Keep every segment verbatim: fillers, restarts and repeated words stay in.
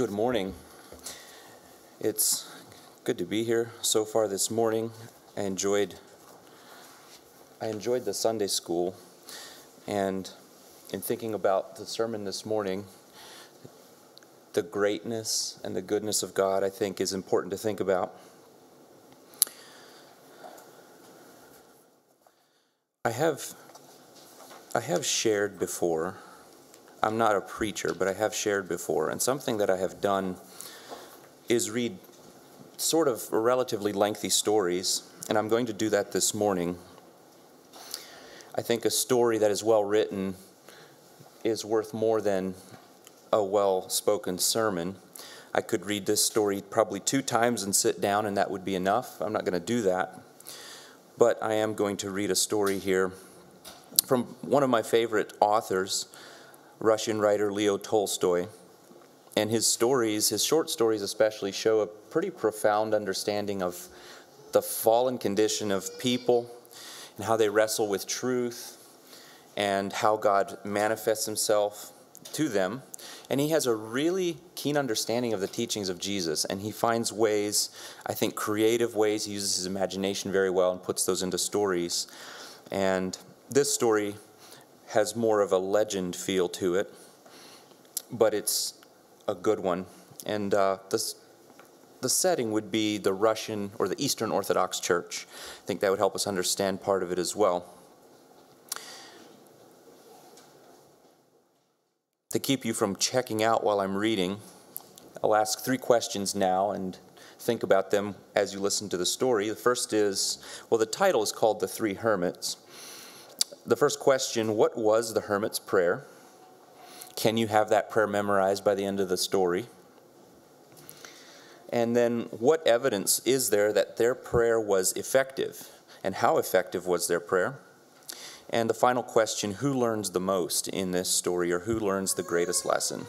Good morning. It's good to be here so far this morning. I enjoyed I enjoyed the Sunday school, and in thinking about the sermon this morning, the greatness and the goodness of God, I think, is important to think about. I have I have shared before. I'm not a preacher, but I have shared before, and something that I have done is read sort of relatively lengthy stories, and I'm going to do that this morning. I think a story that is well written is worth more than a well-spoken sermon. I could read this story probably two times and sit down, and that would be enough. I'm not going to do that, but I am going to read a story here from one of my favorite authors, Russian writer Leo Tolstoy. And his stories, his short stories especially, show a pretty profound understanding of the fallen condition of people and how they wrestle with truth and how God manifests himself to them. And he has a really keen understanding of the teachings of Jesus, and he finds ways, I think creative ways, he uses his imagination very well and puts those into stories. And this story has more of a legend feel to it, but it's a good one. And uh, this, the setting would be the Russian or the Eastern Orthodox Church. I think that would help us understand part of it as well. To keep you from checking out while I'm reading, I'll ask three questions now and think about them as you listen to the story. The first is, well, the title is called The Three Hermits. The first question, what was the hermit's prayer? Can you have that prayer memorized by the end of the story? And then, what evidence is there that their prayer was effective? And how effective was their prayer? And the final question, who learns the most in this story, or who learns the greatest lesson?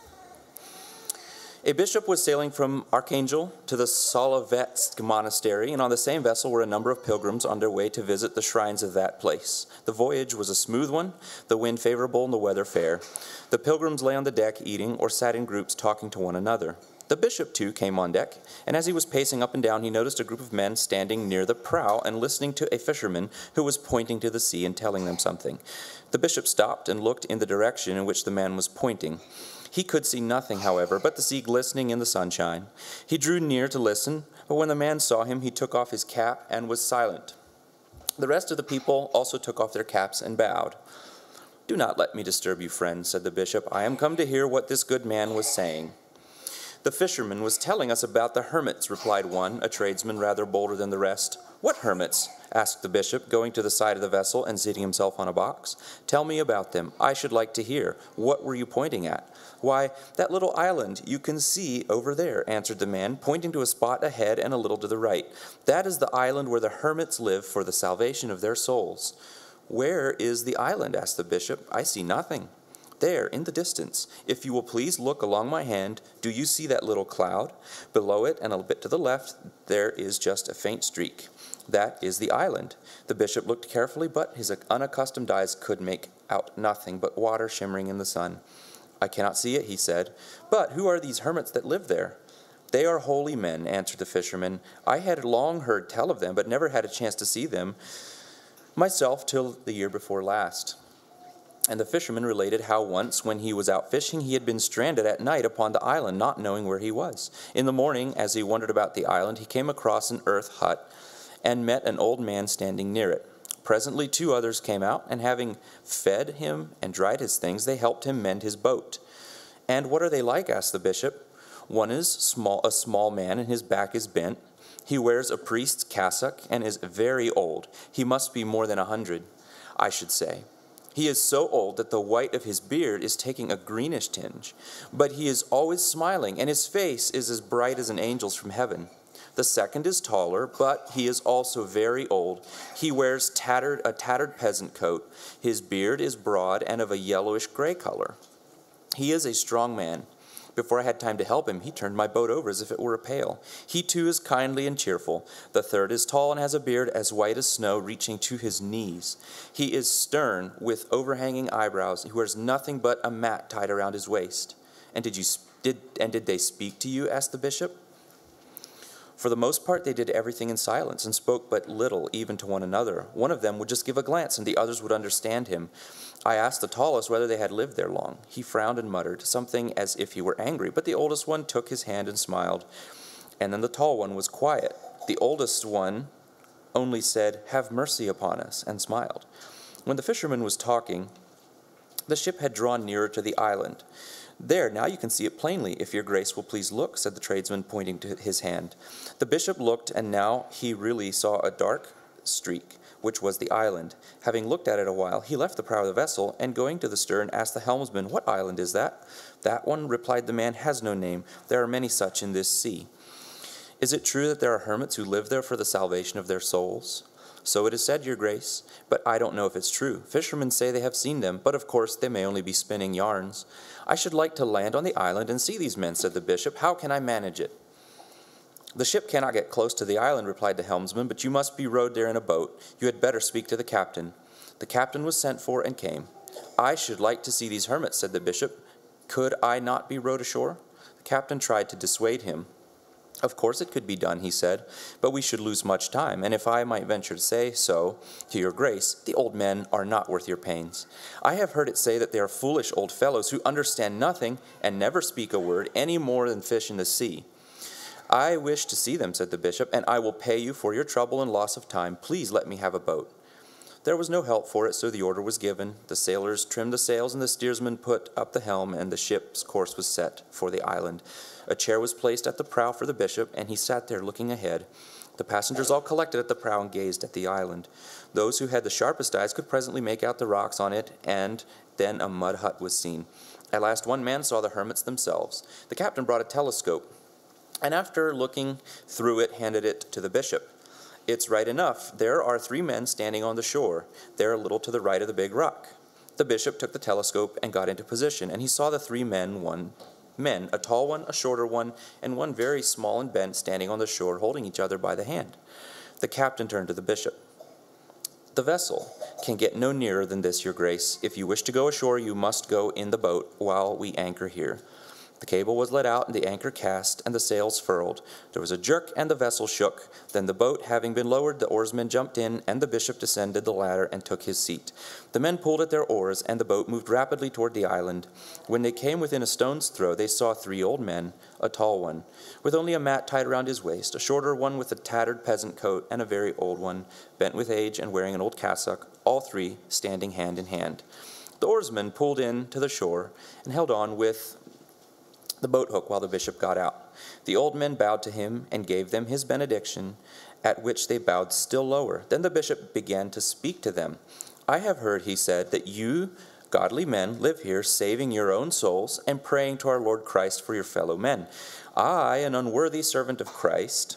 A bishop was sailing from Archangel to the Solovetssk monastery, and on the same vessel were a number of pilgrims on their way to visit the shrines of that place. The voyage was a smooth one, the wind favorable and the weather fair. The pilgrims lay on the deck eating or sat in groups talking to one another. The bishop, too, came on deck, and as he was pacing up and down, he noticed a group of men standing near the prow and listening to a fisherman who was pointing to the sea and telling them something. The bishop stopped and looked in the direction in which the man was pointing. He could see nothing, however, but the sea glistening in the sunshine. He drew near to listen, but when the man saw him, he took off his cap and was silent. The rest of the people also took off their caps and bowed. "Do not let me disturb you, friend," said the bishop. "I am come to hear what this good man was saying." "The fisherman was telling us about the hermits," replied one, a tradesman rather bolder than the rest. "What hermits?" asked the bishop, going to the side of the vessel and seating himself on a box. "Tell me about them. I should like to hear. What were you pointing at?" "Why, that little island you can see over there," answered the man, pointing to a spot ahead and a little to the right. "That is the island where the hermits live for the salvation of their souls." "Where is the island?" asked the bishop. "I see nothing." "There, in the distance. If you will please look along my hand, do you see that little cloud? Below it and a bit to the left, there is just a faint streak. That is the island." The bishop looked carefully, but his unaccustomed eyes could make out nothing but water shimmering in the sun. "I cannot see it," he said. "But who are these hermits that live there?" "They are holy men," answered the fisherman. "I had long heard tell of them, but never had a chance to see them myself till the year before last." And the fisherman related how once, when he was out fishing, he had been stranded at night upon the island, not knowing where he was. In the morning, as he wandered about the island, he came across an earth hut and met an old man standing near it. Presently two others came out, and having fed him and dried his things, they helped him mend his boat. "And what are they like?" asked the bishop. "One is small, a small man, and his back is bent. He wears a priest's cassock and is very old. He must be more than a hundred, I should say. He is so old that the white of his beard is taking a greenish tinge, but he is always smiling, and his face is as bright as an angel's from heaven. The second is taller, but he is also very old. He wears tattered, a tattered peasant coat. His beard is broad and of a yellowish gray color. He is a strong man. Before I had time to help him, he turned my boat over as if it were a pail. He too is kindly and cheerful. The third is tall and has a beard as white as snow, reaching to his knees. He is stern, with overhanging eyebrows. He wears nothing but a mat tied around his waist." "And did you Did, and did they speak to you? Asked the bishop. For the most part, they did everything in silence and spoke but little, even to one another. One of them would just give a glance, and the others would understand him. I asked the tallest whether they had lived there long. He frowned and muttered, something as if he were angry, but the oldest one took his hand and smiled. And then the tall one was quiet. The oldest one only said, "Have mercy upon us," and smiled. When the fisherman was talking, the ship had drawn nearer to the island. "There, now you can see it plainly, if your grace will please look," said the tradesman, pointing to his hand. The bishop looked, and now he really saw a dark streak, which was the island. Having looked at it a while, he left the prow of the vessel, and going to the stern, asked the helmsman, "What island is that?" "That one," replied the man, "has no name. There are many such in this sea." "Is it true that there are hermits who live there for the salvation of their souls?" "So it is said, your grace, but I don't know if it's true. Fishermen say they have seen them, but of course they may only be spinning yarns." "I should like to land on the island and see these men," said the bishop. "How can I manage it?" "The ship cannot get close to the island," replied the helmsman, "but you must be rowed there in a boat. You had better speak to the captain." The captain was sent for and came. "I should like to see these hermits," said the bishop. "Could I not be rowed ashore?" The captain tried to dissuade him. "Of course it could be done," he said, "but we should lose much time, and if I might venture to say so to your grace, the old men are not worth your pains. I have heard it say that they are foolish old fellows who understand nothing and never speak a word any more than fish in the sea." "I wish to see them," said the bishop, "and I will pay you for your trouble and loss of time. Please let me have a boat." There was no help for it, so the order was given. The sailors trimmed the sails, and the steersman put up the helm, and the ship's course was set for the island. A chair was placed at the prow for the bishop, and he sat there looking ahead. The passengers all collected at the prow and gazed at the island. Those who had the sharpest eyes could presently make out the rocks on it, and then a mud hut was seen. At last one man saw the hermits themselves. The captain brought a telescope, and after looking through it, handed it to the bishop. "It's right enough. There are three men standing on the shore. They're a little to the right of the big rock." The bishop took the telescope and got into position, and he saw the three men, one men, a tall one, a shorter one, and one very small and bent, standing on the shore, holding each other by the hand. The captain turned to the bishop. "The vessel can get no nearer than this, your grace. If you wish to go ashore, you must go in the boat while we anchor here." The cable was let out, and the anchor cast, and the sails furled. There was a jerk, and the vessel shook. Then the boat having been lowered, the oarsmen jumped in, and the bishop descended the ladder and took his seat. The men pulled at their oars, and the boat moved rapidly toward the island. When they came within a stone's throw, they saw three old men, a tall one, with only a mat tied around his waist, a shorter one with a tattered peasant coat, and a very old one, bent with age and wearing an old cassock, all three standing hand in hand. The oarsmen pulled in to the shore and held on with the boat hook while the bishop got out. The old men bowed to him and gave them his benediction, at which they bowed still lower. Then the bishop began to speak to them. "I have heard," he said, "that you, godly men, live here, saving your own souls and praying to our Lord Christ for your fellow men. I, an unworthy servant of Christ,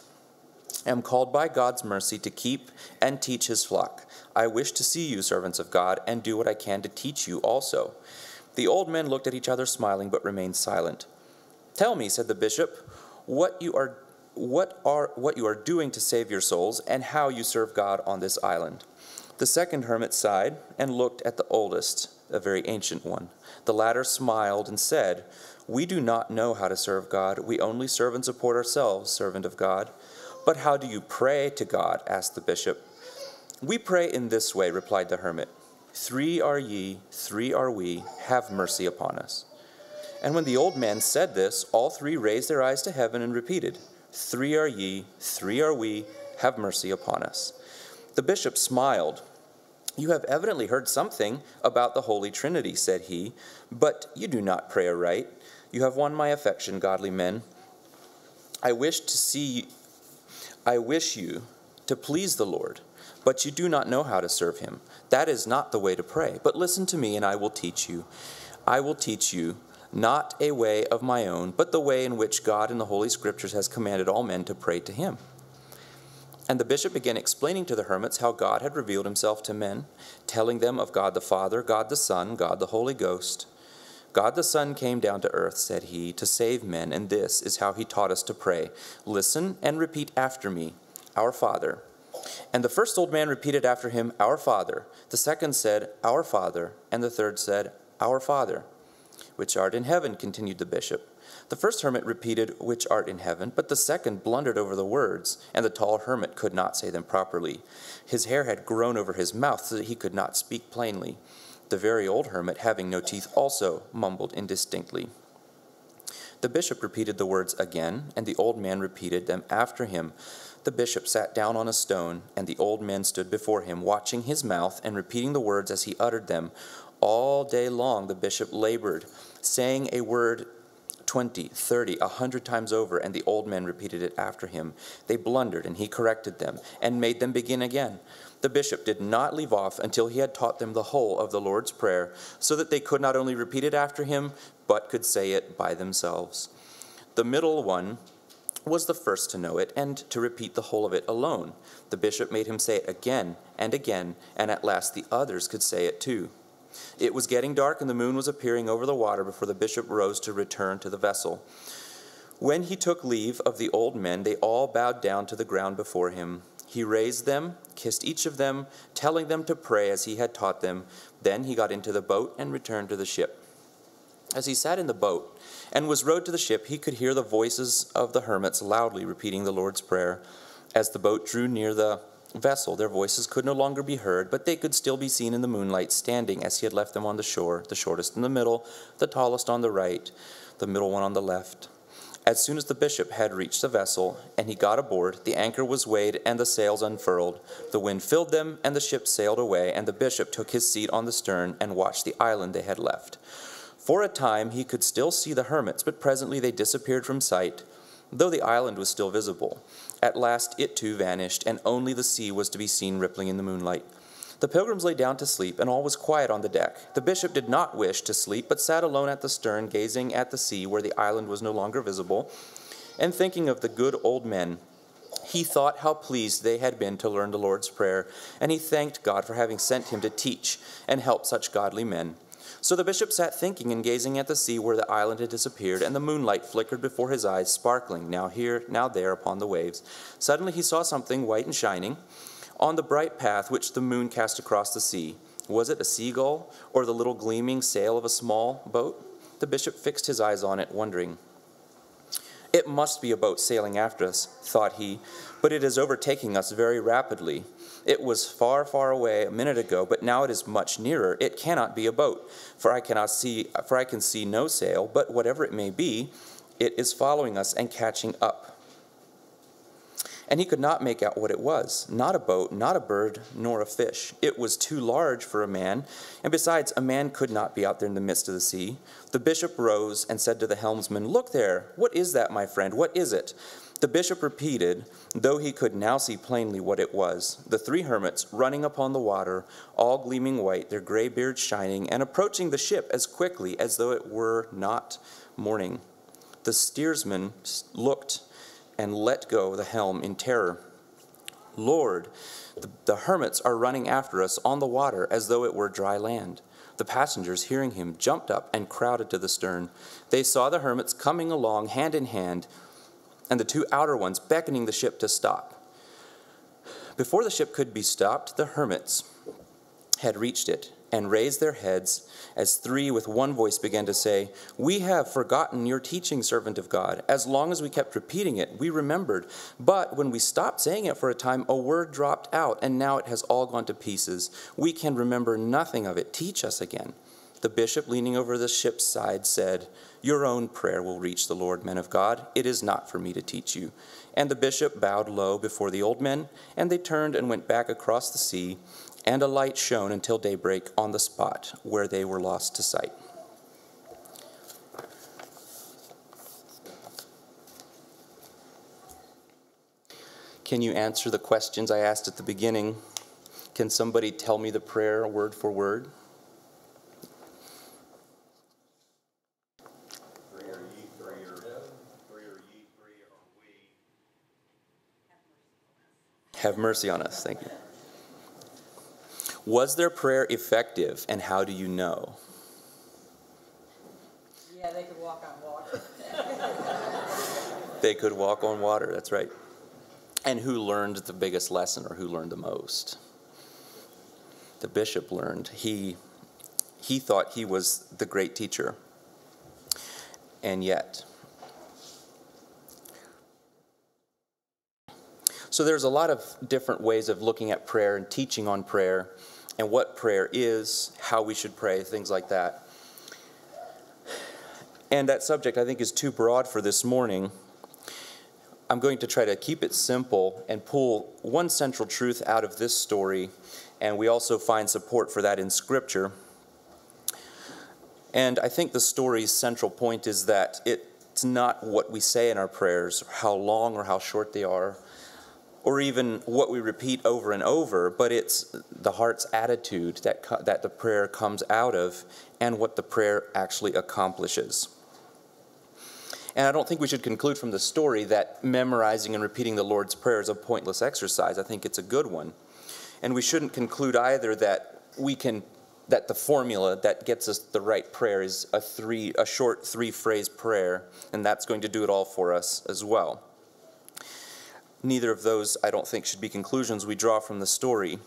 am called by God's mercy to keep and teach his flock. I wish to see you, servants of God, and do what I can to teach you also." The old men looked at each other, smiling, but remained silent. "Tell me," said the bishop, what you are what are what you are doing to save your souls, and how you serve God on this island." The second hermit sighed and looked at the oldest, a very ancient one. The latter smiled and said, "We do not know how to serve God. We only serve and support ourselves, servant of God." "But how do you pray to God?" asked the bishop. "We pray in this way," replied the hermit. "Three are ye, three are we, have mercy upon us." And when the old man said this, all three raised their eyes to heaven and repeated, "Three are ye, three are we, have mercy upon us." The bishop smiled. "You have evidently heard something about the Holy Trinity," said he, "but you do not pray aright. You have won my affection, godly men. I wish to see, I wish you to please the Lord, but you do not know how to serve him. That is not the way to pray. But listen to me, and I will teach you. I will teach you not a way of my own, but the way in which God in the Holy Scriptures has commanded all men to pray to him." And the bishop began explaining to the hermits how God had revealed himself to men, telling them of God the Father, God the Son, God the Holy Ghost. "God the Son came down to earth," said he, "to save men, and this is how he taught us to pray. Listen and repeat after me, Our Father." And the first old man repeated after him, "Our Father." The second said, "Our Father." And the third said, "Our Father, which art in heaven," continued the bishop. The first hermit repeated, "Which art in heaven?" But the second blundered over the words, and the tall hermit could not say them properly. His hair had grown over his mouth so that he could not speak plainly. The very old hermit, having no teeth, also mumbled indistinctly. The bishop repeated the words again, and the old man repeated them after him. The bishop sat down on a stone, and the old men stood before him, watching his mouth and repeating the words as he uttered them. All day long the bishop labored, saying a word twenty, thirty, a hundred times over, and the old men repeated it after him. They blundered, and he corrected them, and made them begin again. The bishop did not leave off until he had taught them the whole of the Lord's Prayer, so that they could not only repeat it after him, but could say it by themselves. The middle one was the first to know it, and to repeat the whole of it alone. The bishop made him say it again and again, and at last the others could say it too. It was getting dark, and the moon was appearing over the water before the bishop rose to return to the vessel. When he took leave of the old men, they all bowed down to the ground before him. He raised them, kissed each of them, telling them to pray as he had taught them. Then he got into the boat and returned to the ship. As he sat in the boat and was rowed to the ship, he could hear the voices of the hermits loudly repeating the Lord's Prayer. As the boat drew near the vessel, their voices could no longer be heard, but they could still be seen in the moonlight, standing as he had left them on the shore, the shortest in the middle, the tallest on the right, the middle one on the left. As soon as the bishop had reached the vessel, and he got aboard, the anchor was weighed and the sails unfurled. The wind filled them, and the ship sailed away, and the bishop took his seat on the stern and watched the island they had left. For a time he could still see the hermits, but presently they disappeared from sight, though the island was still visible. At last it too vanished, and only the sea was to be seen rippling in the moonlight. The pilgrims lay down to sleep, and all was quiet on the deck. The bishop did not wish to sleep, but sat alone at the stern, gazing at the sea where the island was no longer visible, and thinking of the good old men. He thought how pleased they had been to learn the Lord's Prayer, and he thanked God for having sent him to teach and help such godly men. So the bishop sat thinking and gazing at the sea where the island had disappeared, and the moonlight flickered before his eyes, sparkling, now here, now there upon the waves. Suddenly he saw something white and shining on the bright path which the moon cast across the sea. Was it a seagull, or the little gleaming sail of a small boat? The bishop fixed his eyes on it, wondering. It must be a boat sailing after us, thought he, but it is overtaking us very rapidly. It was far, far away a minute ago, but now it is much nearer. It cannot be a boat, for I cannot see, for I can see no sail, but whatever it may be, it is following us and catching up. And he could not make out what it was. Not a boat, not a bird, nor a fish. It was too large for a man, and besides, a man could not be out there in the midst of the sea. The bishop rose and said to the helmsman, "Look there! What is that, my friend? What is it?" The bishop repeated, though he could now see plainly what it was, the three hermits running upon the water, all gleaming white, their gray beards shining, and approaching the ship as quickly as though it were not morning. The steersman looked and let go the helm in terror. "Lord, the, the hermits are running after us on the water as though it were dry land." The passengers, hearing him, jumped up and crowded to the stern. They saw the hermits coming along hand in hand, and the two outer ones beckoning the ship to stop. Before the ship could be stopped, the hermits had reached it and raised their heads as three with one voice began to say, "We have forgotten your teaching, servant of God. As long as we kept repeating it, we remembered. But when we stopped saying it for a time, a word dropped out, and now it has all gone to pieces. We can remember nothing of it. Teach us again." The bishop, leaning over the ship's side, said, "Your own prayer will reach the Lord, men of God. It is not for me to teach you." And the bishop bowed low before the old men, and they turned and went back across the sea, and a light shone until daybreak on the spot where they were lost to sight. Can you answer the questions I asked at the beginning? Can somebody tell me the prayer word for word? Have mercy on us. Thank you. Was their prayer effective, and how do you know? Yeah, they could walk on water. They could walk on water, that's right. And who learned the biggest lesson, or who learned the most? The bishop learned. He, he thought he was the great teacher. And yet, So there's a lot of different ways of looking at prayer and teaching on prayer and what prayer is, how we should pray, things like that. And that subject, I think, is too broad for this morning. I'm going to try to keep it simple and pull one central truth out of this story, and we also find support for that in Scripture. And I think the story's central point is that it's not what we say in our prayers, how long or how short they are, or even what we repeat over and over, but it's the heart's attitude that, co- that the prayer comes out of and what the prayer actually accomplishes. And I don't think we should conclude from the story that memorizing and repeating the Lord's Prayer is a pointless exercise. I think it's a good one. And we shouldn't conclude either that we can, that the formula that gets us the right prayer is a three, a short three-phrase prayer, and that's going to do it all for us as well. Neither of those, I don't think, should be conclusions we draw from the story.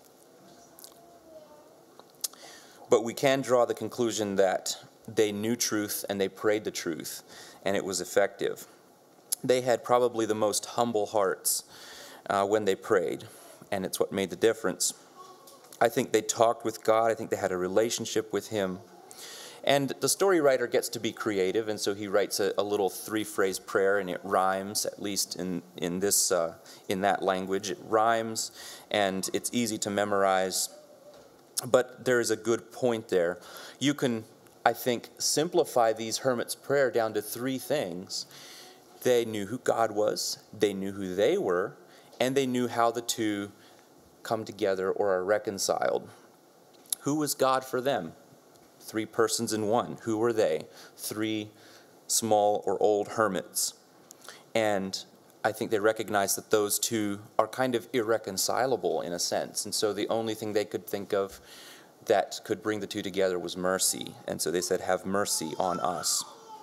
But we can draw the conclusion that they knew truth and they prayed the truth, and it was effective. They had probably the most humble hearts uh, when they prayed, and it's what made the difference. I think they talked with God. I think they had a relationship with Him. And the story writer gets to be creative, and so he writes a, a little three-phrase prayer, and it rhymes, at least in, in, this, uh, in that language. It rhymes, and it's easy to memorize. But there is a good point there. You can, I think, simplify these hermits' prayer down to three things. They knew who God was, they knew who they were, and they knew how the two come together or are reconciled. Who was God for them? Three persons in one. Who were they? Three small or old hermits. And I think they recognized that those two are kind of irreconcilable in a sense. And so the only thing they could think of that could bring the two together was mercy. And so they said, have mercy on us.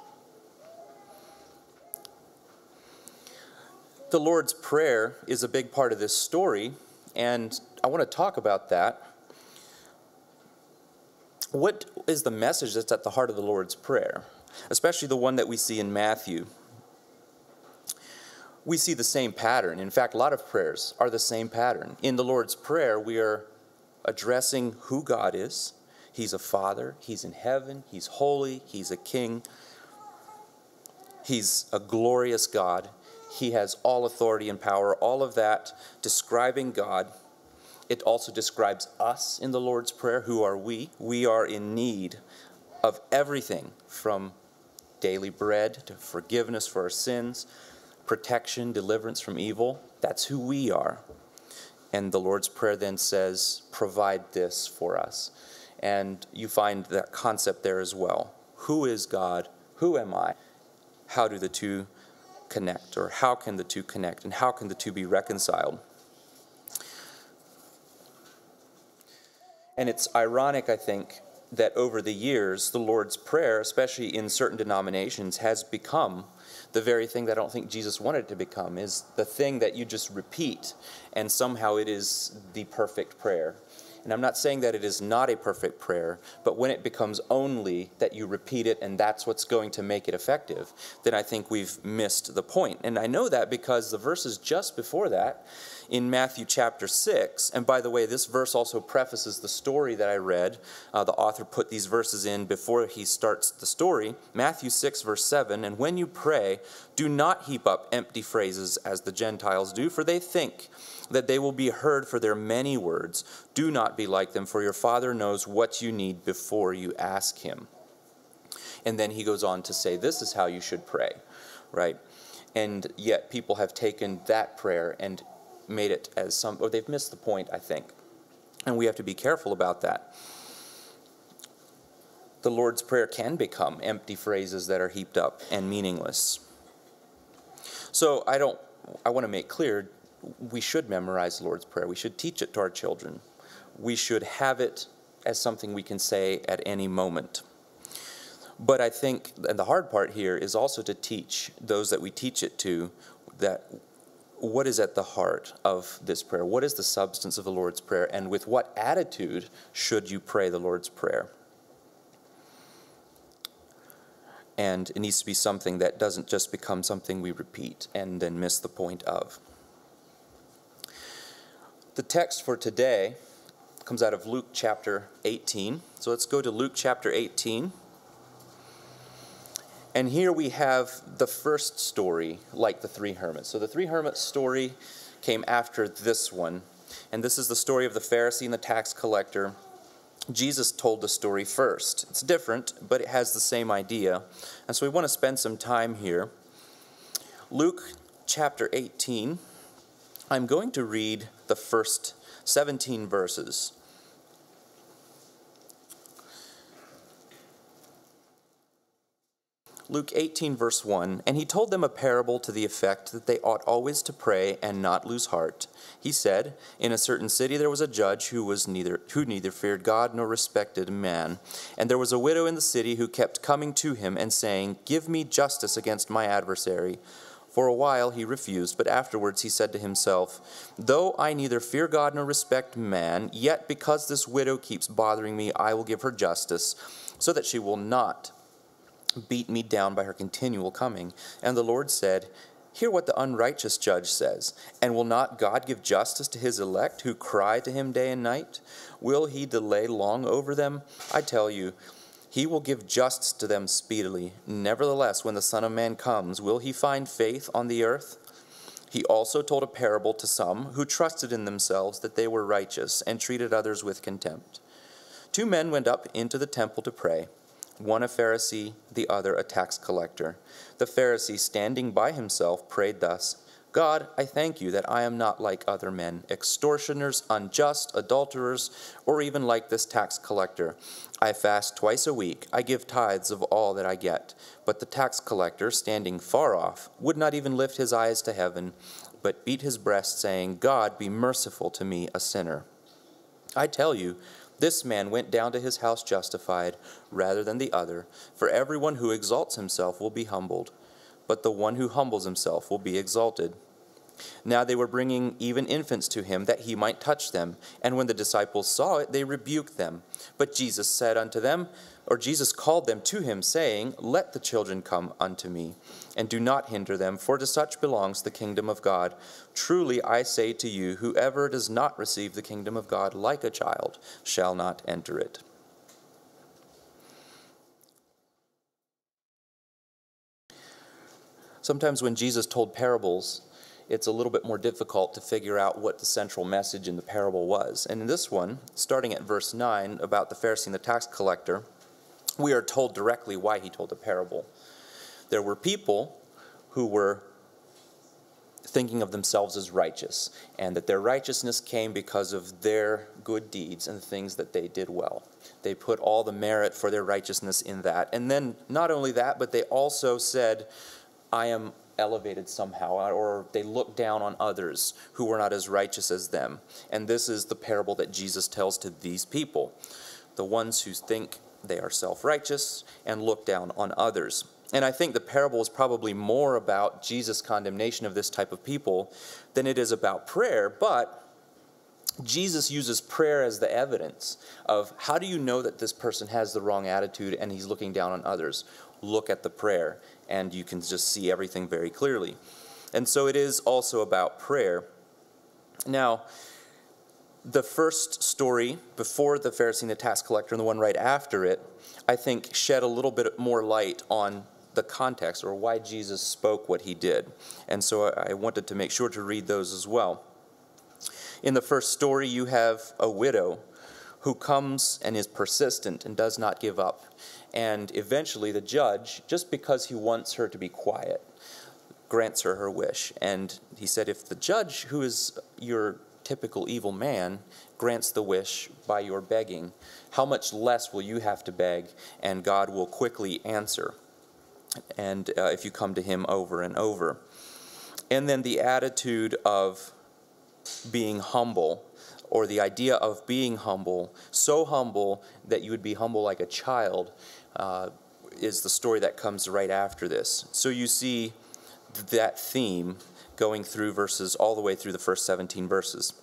The Lord's Prayer is a big part of this story, and I want to talk about that. What is the message that's at the heart of the Lord's Prayer, especially the one that we see in Matthew? We see the same pattern. In fact, a lot of prayers are the same pattern. In the Lord's Prayer, we are addressing who God is. He's a Father. He's in heaven. He's holy. He's a King. He's a glorious God. He has all authority and power, all of that describing God. It also describes us in the Lord's Prayer. Who are we? We are in need of everything from daily bread to forgiveness for our sins, protection, deliverance from evil. That's who we are. And the Lord's Prayer then says, provide this for us. And you find that concept there as well. Who is God? Who am I? How do the two connect? Or how can the two connect? And how can the two be reconciled? And it's ironic, I think, that over the years, the Lord's Prayer, especially in certain denominations, has become the very thing that I don't think Jesus wanted it to become, is the thing that you just repeat, and somehow it is the perfect prayer. And I'm not saying that it is not a perfect prayer, but when it becomes only that you repeat it and that's what's going to make it effective, then I think we've missed the point. And I know that because the verses just before that, in Matthew chapter six, and by the way, this verse also prefaces the story that I read. Uh, the author put these verses in before he starts the story. Matthew six, verse seven, and when you pray, do not heap up empty phrases as the Gentiles do, for they think that they will be heard for their many words. Do not be like them, for your Father knows what you need before you ask Him. And then he goes on to say, this is how you should pray, right? And yet people have taken that prayer and made it as some, or they've missed the point, I think. And we have to be careful about that. The Lord's Prayer can become empty phrases that are heaped up and meaningless. So I don't, I want to make clear, we should memorize the Lord's Prayer. We should teach it to our children. We should have it as something we can say at any moment. But I think, and the hard part here is also to teach those that we teach it to, that what is at the heart of this prayer? What is the substance of the Lord's Prayer? And with what attitude should you pray the Lord's Prayer? And it needs to be something that doesn't just become something we repeat and then miss the point of. The text for today comes out of Luke chapter eighteen. So let's go to Luke chapter eighteen. And here we have the first story, like the three hermits. So the three hermits story came after this one. And this is the story of the Pharisee and the tax collector. Jesus told the story first. It's different, but it has the same idea. And so we want to spend some time here. Luke chapter eighteen. I'm going to read the first seventeen verses. Luke eighteen, verse one, and he told them a parable to the effect that they ought always to pray and not lose heart. He said, in a certain city there was a judge who was neither who neither feared God nor respected man. And there was a widow in the city who kept coming to him and saying, give me justice against my adversary. For a while he refused, but afterwards he said to himself, though I neither fear God nor respect man, yet because this widow keeps bothering me, I will give her justice, so that she will not beat me down by her continual coming. And the Lord said, hear what the unrighteous judge says. And will not God give justice to his elect who cry to him day and night? Will he delay long over them? I tell you, he will give justice to them speedily. Nevertheless, when the Son of Man comes, will he find faith on the earth? He also told a parable to some who trusted in themselves that they were righteous and treated others with contempt. Two men went up into the temple to pray, one a Pharisee, the other a tax collector. The Pharisee, standing by himself, prayed thus, God, I thank you that I am not like other men, extortioners, unjust, adulterers, or even like this tax collector. I fast twice a week. I give tithes of all that I get. But the tax collector, standing far off, would not even lift his eyes to heaven, but beat his breast, saying, God, be merciful to me, a sinner. I tell you, this man went down to his house justified rather than the other. For everyone who exalts himself will be humbled, but the one who humbles himself will be exalted. Now they were bringing even infants to him, that he might touch them. And when the disciples saw it, they rebuked them. But Jesus said unto them, or Jesus called them to him, saying, let the children come unto me, and do not hinder them, for to such belongs the kingdom of God. Truly I say to you, whoever does not receive the kingdom of God like a child shall not enter it. Sometimes when Jesus told parables, it's a little bit more difficult to figure out what the central message in the parable was. And in this one, starting at verse nine, about the Pharisee and the tax collector, we are told directly why he told the parable. There were people who were thinking of themselves as righteous, and that their righteousness came because of their good deeds and the things that they did well. They put all the merit for their righteousness in that. And then not only that, but they also said, I am elevated somehow, or they looked down on others who were not as righteous as them. And this is the parable that Jesus tells to these people, the ones who think they are self-righteous and look down on others. And I think the parable is probably more about Jesus' condemnation of this type of people than it is about prayer, but Jesus uses prayer as the evidence of how do you know that this person has the wrong attitude and he's looking down on others? Look at the prayer, and you can just see everything very clearly. And so it is also about prayer. Now, the first story before the Pharisee and the tax collector and the one right after it, I think shed a little bit more light on the context or why Jesus spoke what he did. And so I wanted to make sure to read those as well. In the first story, you have a widow who comes and is persistent and does not give up. And eventually the judge, just because he wants her to be quiet, grants her her wish. And he said, if the judge, who is your typical evil man, grants the wish by your begging, how much less will you have to beg, and God will quickly answer, and uh, if you come to him over and over. And then the attitude of being humble, or the idea of being humble, so humble that you would be humble like a child, uh, is the story that comes right after this. So you see that theme going through verses, all the way through the first seventeen verses.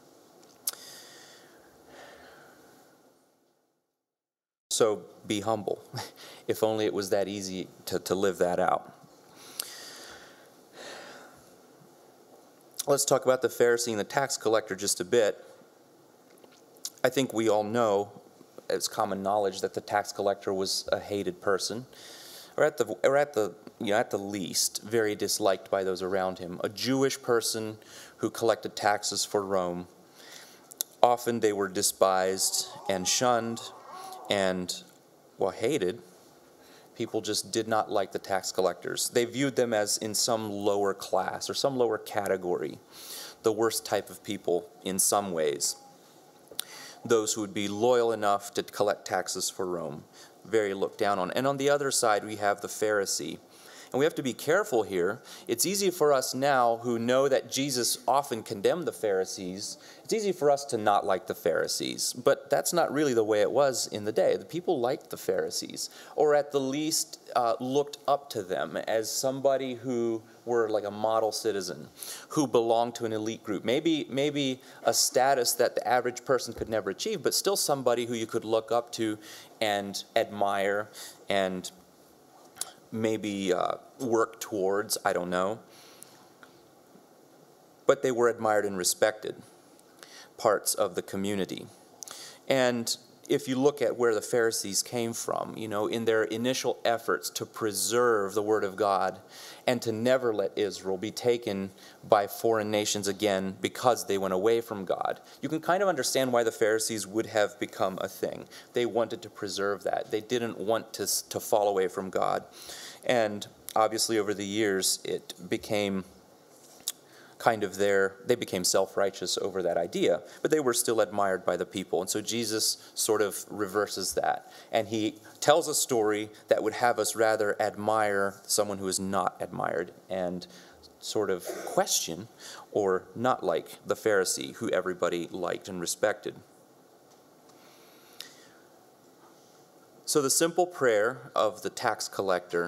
So be humble. If only it was that easy to, to live that out. let's talk about the Pharisee and the tax collector just a bit. I think we all know, it's common knowledge, that the tax collector was a hated person, or at the or at the you know at the least very disliked by those around him. A Jewish person who collected taxes for Rome. Often they were despised and shunned and, well, hated. People just did not like the tax collectors. They viewed them as in some lower class or some lower category, the worst type of people in some ways. Those who would be loyal enough to collect taxes for Rome, very looked down on. And on the other side, we have the Pharisee. And we have to be careful here. It's easy for us now who know that Jesus often condemned the Pharisees. It's easy for us to not like the Pharisees. But that's not really the way it was in the day. The people liked the Pharisees, or at the least uh, looked up to them as somebody who were like a model citizen, who belonged to an elite group. Maybe, maybe a status that the average person could never achieve, but still somebody who you could look up to and admire and maybe uh, work towards, I don't know. But they were admired and respected parts of the community. And if you look at where the Pharisees came from, you know, in their initial efforts to preserve the Word of God and to never let Israel be taken by foreign nations again because they went away from God, you can kind of understand why the Pharisees would have become a thing. They wanted to preserve that. They didn't want to, to fall away from God. And obviously over the years, it became kind of their, they became self-righteous over that idea, but they were still admired by the people. And so Jesus sort of reverses that. And he tells a story that would have us rather admire someone who is not admired and sort of question or not like the Pharisee who everybody liked and respected. So the simple prayer of the tax collector,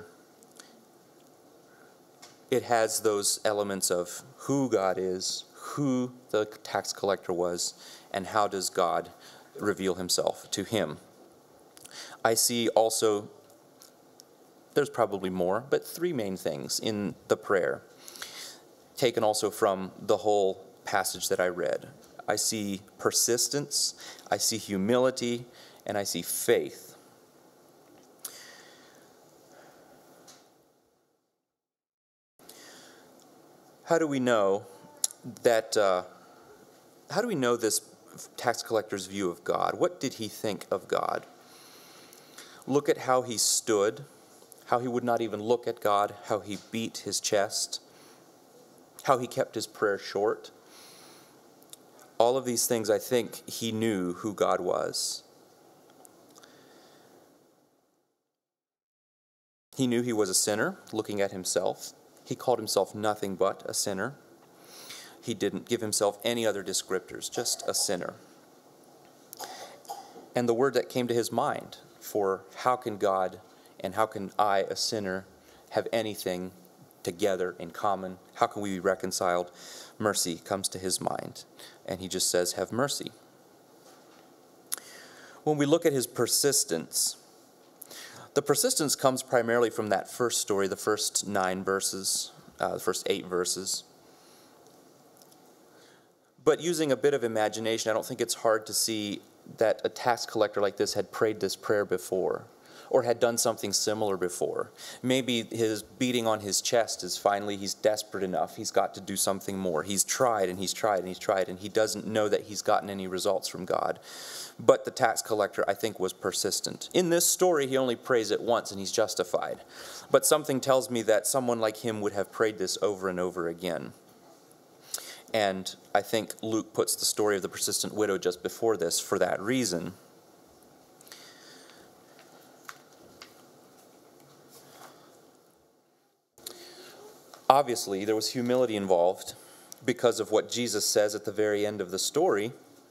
it has those elements of who God is, who the tax collector was, and how does God reveal himself to him. I see also, there's probably more, but three main things in the prayer, taken also from the whole passage that I read. I see persistence, I see humility, and I see faith. How do we know that, uh, how do we know this tax collector's view of God? What did he think of God? Look at how he stood, how he would not even look at God, how he beat his chest, how he kept his prayer short. All of these things, I think he knew who God was. He knew he was a sinner, looking at himself. He called himself nothing but a sinner. He didn't give himself any other descriptors, just a sinner. And the word that came to his mind for how can God and how can I, a sinner, have anything together in common? How can we be reconciled? Mercy comes to his mind. And he just says, have mercy. When we look at his persistence, the persistence comes primarily from that first story, the first nine verses, uh, the first eight verses. But using a bit of imagination, I don't think it's hard to see that a tax collector like this had prayed this prayer before, or had done something similar before. Maybe his beating on his chest is finally, he's desperate enough. He's got to do something more. He's tried and he's tried and he's tried, and he doesn't know that he's gotten any results from God. But the tax collector, I think, was persistent. In this story, he only prays it once and he's justified. But something tells me that someone like him would have prayed this over and over again. And I think Luke puts the story of the persistent widow just before this for that reason. Obviously, there was humility involved because of what Jesus says at the very end of the story.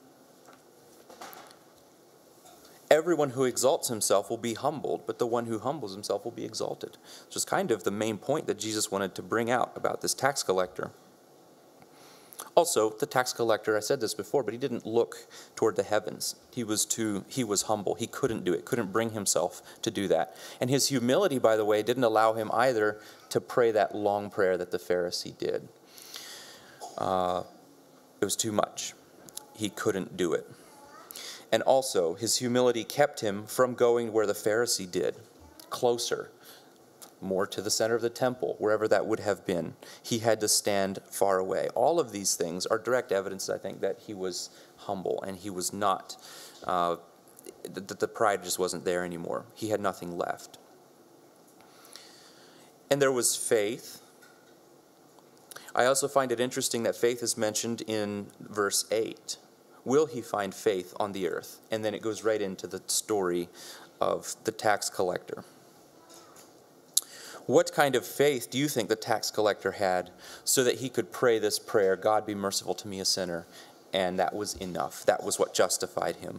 Everyone who exalts himself will be humbled, but the one who humbles himself will be exalted. Which is kind of the main point that Jesus wanted to bring out about this tax collector. Also, the tax collector, I said this before, but he didn't look toward the heavens. He was too, he was humble. He couldn't do it, couldn't bring himself to do that. And his humility, by the way, didn't allow him either to pray that long prayer that the Pharisee did. Uh, it was too much. He couldn't do it. And also, his humility kept him from going where the Pharisee did, closer, more to the center of the temple, wherever that would have been. He had to stand far away. All of these things are direct evidence, I think, that he was humble and he was not, uh, that the pride just wasn't there anymore. He had nothing left. And there was faith. I also find it interesting that faith is mentioned in verse eight. Will he find faith on the earth? And then it goes right into the story of the tax collector. What kind of faith do you think the tax collector had so that he could pray this prayer, God be merciful to me, a sinner, and that was enough? That was what justified him.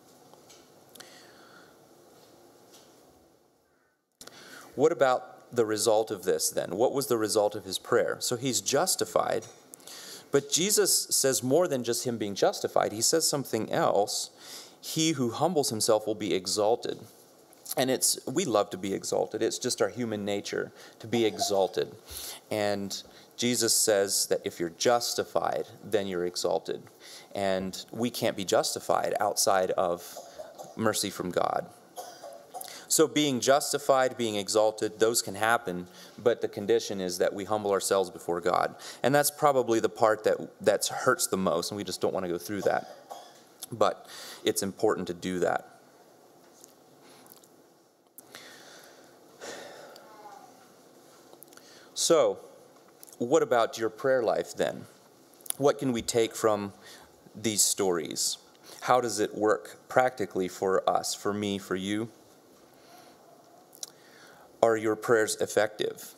What about the result of this then? What was the result of his prayer? So he's justified, but Jesus says more than just him being justified. He says something else. He who humbles himself will be exalted. And it's, we love to be exalted. It's just our human nature to be exalted. And Jesus says that if you're justified, then you're exalted. And we can't be justified outside of mercy from God. So being justified, being exalted, those can happen, but the condition is that we humble ourselves before God. And that's probably the part that that hurts the most, and we just don't want to go through that. But it's important to do that. So, what about your prayer life then? What can we take from these stories? How does it work practically for us, for me, for you? Are your prayers effective?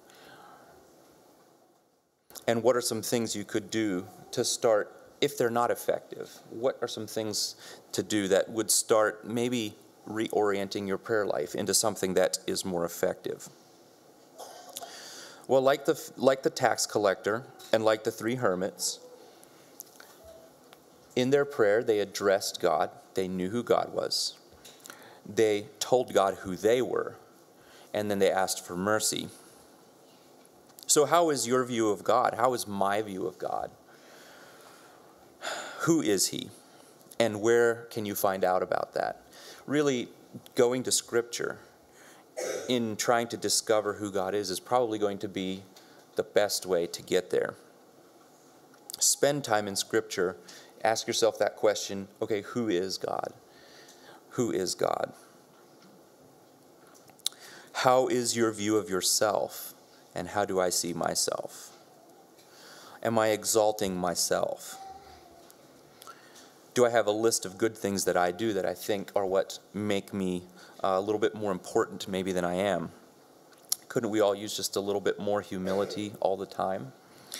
And what are some things you could do to start, if they're not effective? What are some things to do that would start maybe reorienting your prayer life into something that is more effective? Well, like the, like the tax collector and like the three hermits, in their prayer they addressed God. They knew who God was. They told God who they were. And then they asked for mercy. So how is your view of God? How is my view of God? Who is he? And where can you find out about that? Really, going to Scripture in trying to discover who God is is probably going to be the best way to get there. Spend time in Scripture. Ask yourself that question, okay, who is God? Who is God? How is your view of yourself, and how do I see myself? Am I exalting myself? Do I have a list of good things that I do that I think are what make me uh, a little bit more important maybe than I am? Couldn't we all use just a little bit more humility all the time?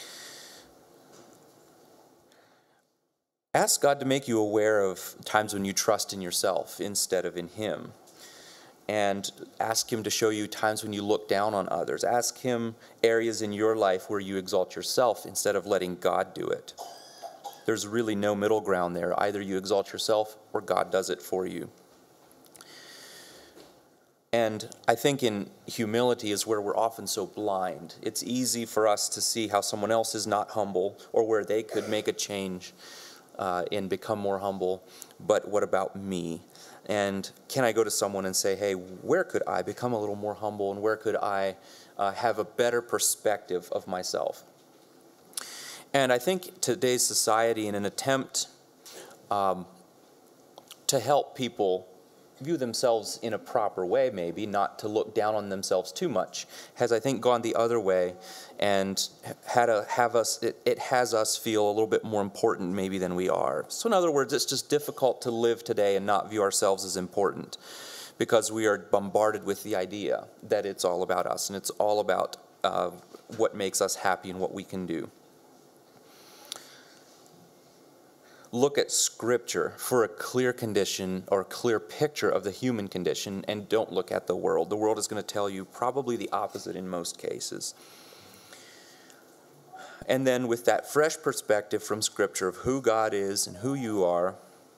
Ask God to make you aware of times when you trust in yourself instead of in Him. And ask Him to show you times when you look down on others. Ask Him areas in your life where you exalt yourself instead of letting God do it. There's really no middle ground there. Either you exalt yourself or God does it for you. And I think in humility is where we're often so blind. It's easy for us to see how someone else is not humble or where they could make a change uh, and become more humble. But what about me? And can I go to someone and say, hey, where could I become a little more humble, and where could I uh, have a better perspective of myself? And I think today's society, in an attempt um, to help people view themselves in a proper way, maybe, not to look down on themselves too much, has, I think, gone the other way and had a, have us, it, it has us feel a little bit more important maybe than we are. So in other words, it's just difficult to live today and not view ourselves as important because we are bombarded with the idea that it's all about us and it's all about uh, what makes us happy and what we can do. Look at Scripture for a clear condition or a clear picture of the human condition, and don't look at the world. The world is going to tell you probably the opposite in most cases. And then with that fresh perspective from Scripture of who God is and who you are,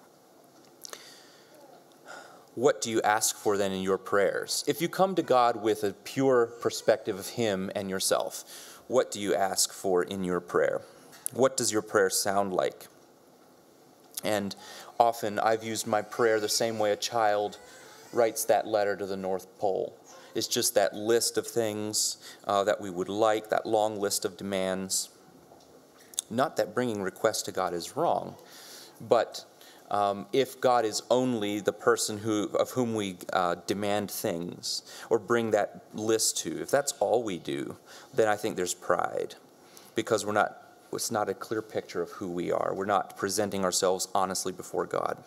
what do you ask for then in your prayers? If you come to God with a pure perspective of Him and yourself, what do you ask for in your prayer? What does your prayer sound like? And often I've used my prayer the same way a child writes that letter to the North Pole. It's just that list of things uh, that we would like, that long list of demands. Not that bringing requests to God is wrong, but um, if God is only the person who of whom we uh, demand things or bring that list to, if that's all we do, then I think there's pride, because we're not. It's not a clear picture of who we are. We're not presenting ourselves honestly before God.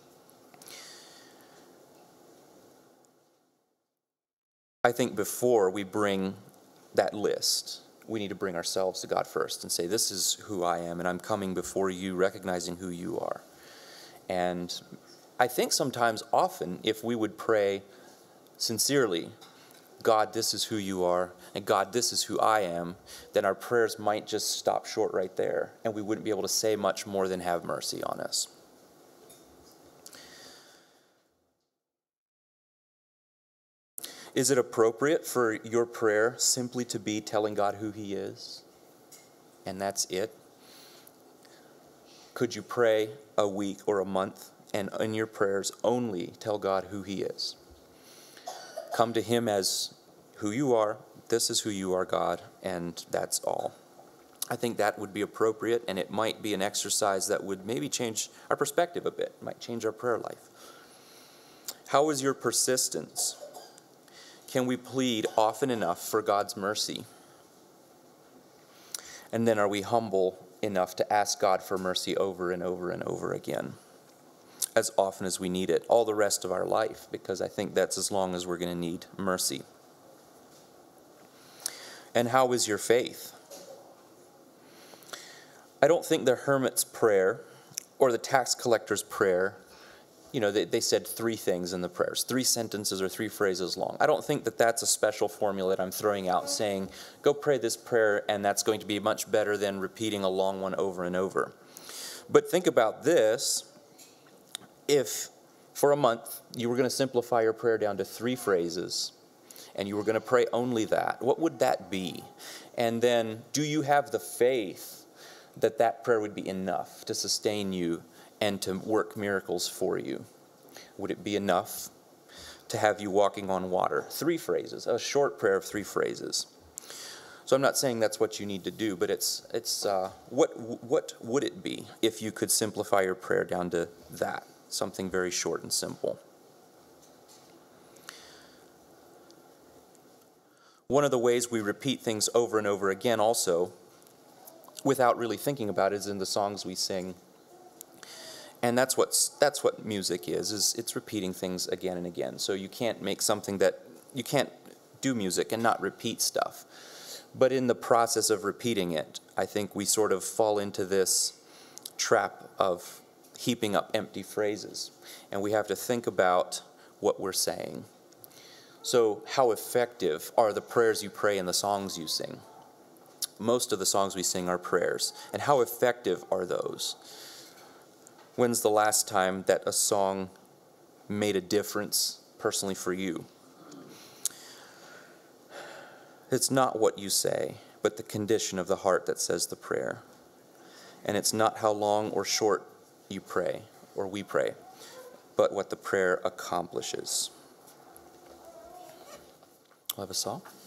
I think before we bring that list, we need to bring ourselves to God first and say, this is who I am, and I'm coming before you, recognizing who you are. And I think sometimes, often, if we would pray sincerely, God, this is who you are, and God, this is who I am, then our prayers might just stop short right there, and we wouldn't be able to say much more than have mercy on us. Is it appropriate for your prayer simply to be telling God who He is, and that's it? Could you pray a week or a month, and in your prayers only tell God who He is? Come to Him as who you are. This is who you are, God, and that's all. I think that would be appropriate, and it might be an exercise that would maybe change our perspective a bit, might change our prayer life. How is your persistence? Can we plead often enough for God's mercy? And then are we humble enough to ask God for mercy over and over and over again, as often as we need it, all the rest of our life, because I think that's as long as we're going to need mercy. And how is your faith? I don't think the hermit's prayer or the tax collector's prayer, you know, they, they said three things in the prayers, three sentences or three phrases long. I don't think that that's a special formula that I'm throwing out saying, go pray this prayer and that's going to be much better than repeating a long one over and over. But think about this. If for a month you were going to simplify your prayer down to three phrases and you were going to pray only that, what would that be? And then, do you have the faith that that prayer would be enough to sustain you and to work miracles for you? Would it be enough to have you walking on water? Three phrases, a short prayer of three phrases. So I'm not saying that's what you need to do, but it's it's uh, what what would it be if you could simplify your prayer down to that? Something very short and simple. One of the ways we repeat things over and over again also, without really thinking about it, is in the songs we sing. And that's what's that's what music is, is it's repeating things again and again. So you can't make something that, you can't do music and not repeat stuff. But in the process of repeating it, I think we sort of fall into this trap of heaping up empty phrases. And we have to think about what we're saying. So how effective are the prayers you pray and the songs you sing? Most of the songs we sing are prayers. And how effective are those? When's the last time that a song made a difference personally for you? It's not what you say, but the condition of the heart that says the prayer. And it's not how long or short you pray, or we pray, but what the prayer accomplishes. We'll have a song.